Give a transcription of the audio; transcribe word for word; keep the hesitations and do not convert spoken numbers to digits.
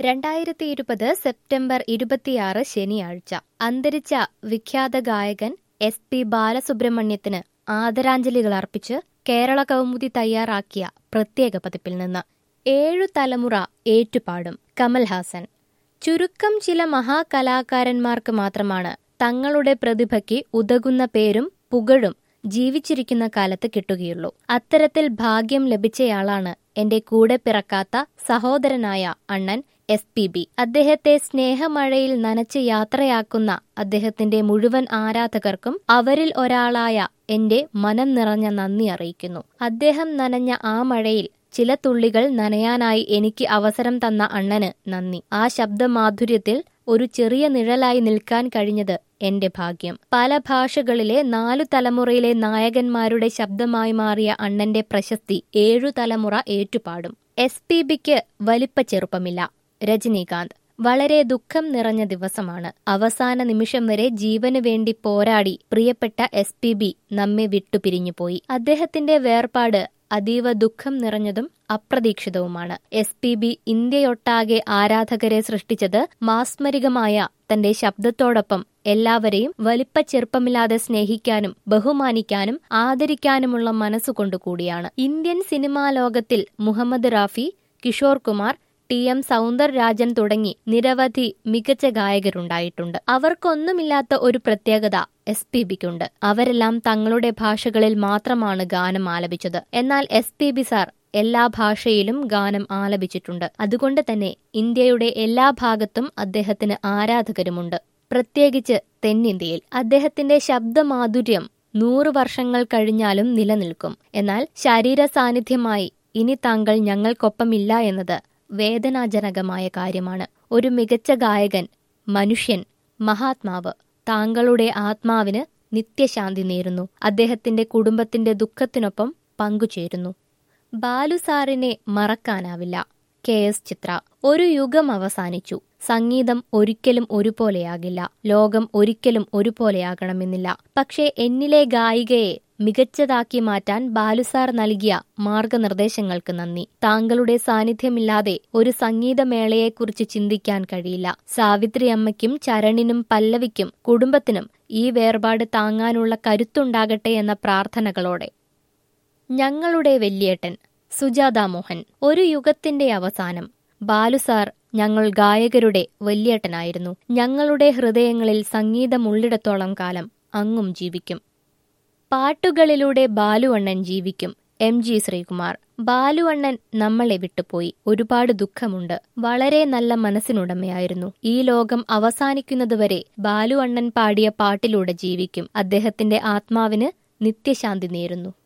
രണ്ടായിരത്തി ഇരുപത് സെപ്റ്റംബർ ഇരുപത്തിയാറ് ശനിയാഴ്ച അന്തരിച്ച വിഖ്യാത ഗായകൻ എസ് പി ബാലസുബ്രഹ്മണ്യത്തിന് ആദരാഞ്ജലികൾ അർപ്പിച്ച് കേരള കൗമുദി തയ്യാറാക്കിയ പ്രത്യേക പതിപ്പിൽ നിന്ന് ഏഴു തലമുറ ഏറ്റുപാടും കമൽഹാസൻ. ചുരുക്കം ചില മഹാകലാകാരന്മാർക്ക് മാത്രമാണ് തങ്ങളുടെ പ്രതിഭയ്ക്ക് ഉതകുന്ന പേരും പുകഴും ജീവിച്ചിരിക്കുന്ന കാലത്ത് കിട്ടുകയുള്ളൂ. അത്തരത്തിൽ ഭാഗ്യം ലഭിച്ചയാളാണ് എന്റെ കൂടെ പിറക്കാത്ത സഹോദരനായ അണ്ണൻ എസ് പി ബി. അദ്ദേഹത്തെ സ്നേഹമഴയിൽ നനച്ച് യാത്രയാക്കുന്ന അദ്ദേഹത്തിന്റെ മുഴുവൻ ആരാധകർക്കും അവരിൽ ഒരാളായ എന്റെ മനം നിറഞ്ഞ നന്ദി അറിയിക്കുന്നു. അദ്ദേഹം നനഞ്ഞ ആ മഴയിൽ ചില തുള്ളികൾ നനയാനായി എനിക്ക് അവസരം തന്ന അണ്ണന് നന്ദി. ആ ശബ്ദമാധുര്യത്തിൽ ഒരു ചെറിയ നിഴലായി നിൽക്കാൻ കഴിഞ്ഞത് എന്റെ ഭാഗ്യം. പല ഭാഷകളിലെ നാലു തലമുറയിലെ നായകന്മാരുടെ ശബ്ദമായി മാറിയ അണ്ണന്റെ പ്രശസ്തി ഏഴു തലമുറ ഏറ്റുപാടും. എസ് പി ബിക്ക് വലിപ്പ ചെറുപ്പമില്ല. രജനീകാന്ത്. വളരെ ദുഃഖം നിറഞ്ഞ ദിവസമാണ്. അവസാന നിമിഷം വരെ ജീവന് വേണ്ടി പോരാടി പ്രിയപ്പെട്ട എസ് പി ബി നമ്മെ വിട്ടുപിരിഞ്ഞുപോയി. അദ്ദേഹത്തിന്റെ വേർപാട് അതീവ ദുഃഖം നിറഞ്ഞതും അപ്രതീക്ഷിതവുമാണ്. എസ് പി ബി ഇന്ത്യയൊട്ടാകെ ആരാധകരെ സൃഷ്ടിച്ചത് മാസ്മരികമായ തന്റെ ശബ്ദത്തോടൊപ്പം എല്ലാവരെയും വലിപ്പ ചെറുപ്പമില്ലാതെ സ്നേഹിക്കാനും ബഹുമാനിക്കാനും ആദരിക്കാനുമുള്ള മനസ്സുകൊണ്ടു കൂടിയാണ്. ഇന്ത്യൻ സിനിമാ ലോകത്തിൽ മുഹമ്മദ് റാഫി, കിഷോർ കുമാർ, ടി എം സൗന്ദർരാജൻ തുടങ്ങി നിരവധി മികച്ച ഗായകരുണ്ടായിട്ടുണ്ട്. അവർക്കൊന്നുമില്ലാത്ത ഒരു പ്രത്യേകത എസ് പി ബിക്കുണ്ട്. അവരെല്ലാം തങ്ങളുടെ ഭാഷകളിൽ മാത്രമാണ് ഗാനം ആലപിച്ചത്. എന്നാൽ എസ് പി ബി സാർ എല്ലാ ഭാഷയിലും ഗാനം ആലപിച്ചിട്ടുണ്ട്. അതുകൊണ്ട് തന്നെ ഇന്ത്യയുടെ എല്ലാ ഭാഗത്തും അദ്ദേഹത്തിന് ആരാധകരുമുണ്ട്, പ്രത്യേകിച്ച് തെന്നിന്ത്യയിൽ. അദ്ദേഹത്തിന്റെ ശബ്ദമാധുര്യം നൂറ് വർഷങ്ങൾ കഴിഞ്ഞാലും നിലനിൽക്കും. എന്നാൽ ശരീര സാന്നിധ്യമായി ഇനി താങ്കൾ ഞങ്ങൾക്കൊപ്പമില്ല എന്നത് വേദനാജനകമായ കാര്യമാണ്. ഒരു മികച്ച ഗായകൻ, മനുഷ്യൻ, മഹാത്മാവ്. താങ്കളുടെ ആത്മാവിന് നിത്യശാന്തി നേരുന്നു. അദ്ദേഹത്തിന്റെ കുടുംബത്തിന്റെ ദുഃഖത്തിനൊപ്പം പങ്കുചേരുന്നു. ബാലു സാറിനെ മറക്കാനാവില്ല. കെ എസ് ചിത്ര. ഒരു യുഗം അവസാനിച്ചു. സംഗീതം ഒരിക്കലും ഒരുപോലെയാകില്ല. ലോകം ഒരിക്കലും ഒരുപോലെയാകണമെന്നില്ല. പക്ഷേ എന്നിലെ ഗായികയെ മികച്ചതാക്കി മാറ്റാൻ ബാലുസാർ നൽകിയ മാർഗനിർദ്ദേശങ്ങൾക്ക് നന്ദി. താങ്കളുടെ സാന്നിധ്യമില്ലാതെ ഒരു സംഗീതമേളയെക്കുറിച്ച് ചിന്തിക്കാൻ കഴിയില്ല. സാവിത്രി അമ്മയ്ക്കും ചരണിനും പല്ലവിക്കും കുടുംബത്തിനും ഈ വേർപാട് താങ്ങാനുള്ള കരുത്തുണ്ടാകട്ടെ എന്ന പ്രാർത്ഥനകളോടെ. ഞങ്ങളുടെ വല്യേട്ടൻ. സുജാത മോഹൻ. ഒരു യുഗത്തിന്റെ അവസാനം. ബാലുസാർ ഞങ്ങൾ ഗായകരുടെ വല്യേട്ടനായിരുന്നു. ഞങ്ങളുടെ ഹൃദയങ്ങളിൽ സംഗീതമുള്ളിടത്തോളം കാലം അങ്ങും ജീവിക്കും. പാട്ടുകളിലൂടെ ബാലുവണ്ണൻ ജീവിക്കും. M G Sreekumar. ബാലുവണ്ണൻ നമ്മളെ വിട്ടുപോയി. ഒരുപാട് ദുഃഖമുണ്ട്. വളരെ നല്ല മനസ്സിനുടമയായിരുന്നു. ഈ ലോകം അവസാനിക്കുന്നതുവരെ ബാലുവണ്ണൻ പാടിയ പാട്ടിലൂടെ ജീവിക്കും. അദ്ദേഹത്തിന്റെ ആത്മാവിന് നിത്യശാന്തി നേരുന്നു.